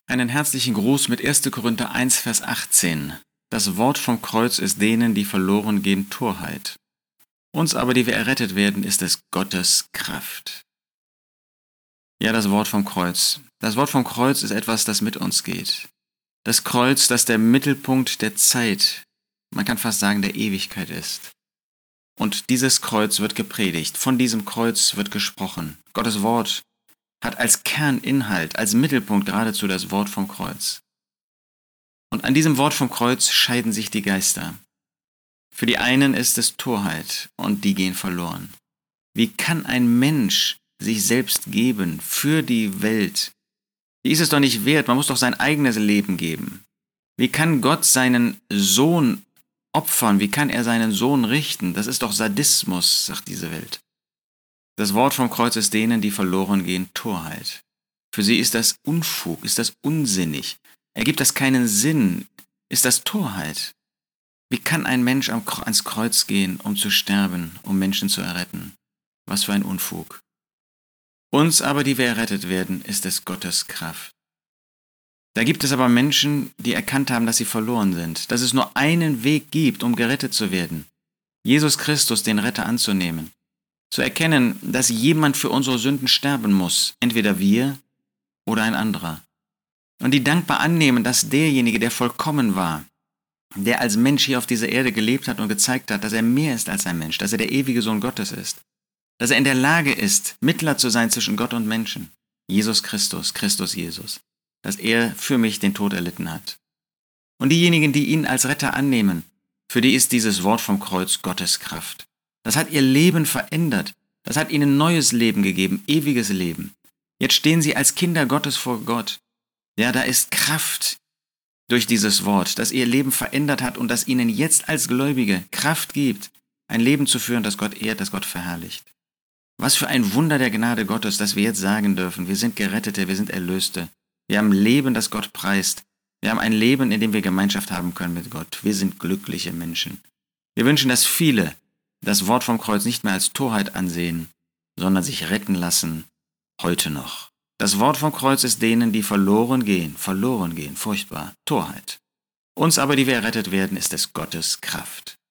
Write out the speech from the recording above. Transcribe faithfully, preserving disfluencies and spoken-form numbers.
Einen herzlichen Gruß mit erster Korinther eins, Vers achtzehn. Das Wort vom Kreuz ist denen, die verloren gehen, Torheit. Uns aber, die wir errettet werden, ist es Gottes Kraft. Ja, das Wort vom Kreuz. Das Wort vom Kreuz ist etwas, das mit uns geht. Das Kreuz, das der Mittelpunkt der Zeit, man kann fast sagen, der Ewigkeit ist. Und dieses Kreuz wird gepredigt, von diesem Kreuz wird gesprochen. Gottes Wort hat als Kerninhalt, als Mittelpunkt geradezu das Wort vom Kreuz. Und an diesem Wort vom Kreuz scheiden sich die Geister. Für die einen ist es Torheit und die gehen verloren. Wie kann ein Mensch sich selbst geben für die Welt? Die ist es doch nicht wert, man muss doch sein eigenes Leben geben. Wie kann Gott seinen Sohn opfern? Wie kann er seinen Sohn richten? Das ist doch Sadismus, sagt diese Welt. Das Wort vom Kreuz ist denen, die verloren gehen, Torheit. Für sie ist das Unfug, ist das unsinnig. Ergibt das keinen Sinn? Ist das Torheit? Wie kann ein Mensch ans Kreuz gehen, um zu sterben, um Menschen zu erretten? Was für ein Unfug. Uns aber, die wir errettet werden, ist es Gottes Kraft. Da gibt es aber Menschen, die erkannt haben, dass sie verloren sind, dass es nur einen Weg gibt, um gerettet zu werden. Jesus Christus, den Retter, anzunehmen. Zu erkennen, dass jemand für unsere Sünden sterben muss, entweder wir oder ein anderer. Und die dankbar annehmen, dass derjenige, der vollkommen war, der als Mensch hier auf dieser Erde gelebt hat und gezeigt hat, dass er mehr ist als ein Mensch, dass er der ewige Sohn Gottes ist, dass er in der Lage ist, Mittler zu sein zwischen Gott und Menschen, Jesus Christus, Christus Jesus, dass er für mich den Tod erlitten hat. Und diejenigen, die ihn als Retter annehmen, für die ist dieses Wort vom Kreuz Gottes Kraft. Das hat ihr Leben verändert, das hat ihnen neues Leben gegeben, ewiges Leben. Jetzt stehen sie als Kinder Gottes vor Gott. Ja, da ist Kraft durch dieses Wort, das ihr Leben verändert hat und das ihnen jetzt als Gläubige Kraft gibt, ein Leben zu führen, das Gott ehrt, das Gott verherrlicht. Was für ein Wunder der Gnade Gottes, dass wir jetzt sagen dürfen, wir sind Gerettete, wir sind Erlöste. Wir haben Leben, das Gott preist. Wir haben ein Leben, in dem wir Gemeinschaft haben können mit Gott. Wir sind glückliche Menschen. Wir wünschen, dass viele das Wort vom Kreuz nicht mehr als Torheit ansehen, sondern sich retten lassen, heute noch. Das Wort vom Kreuz ist denen, die verloren gehen, verloren gehen, furchtbar, Torheit. Uns aber, die wir errettet werden, ist es Gottes Kraft.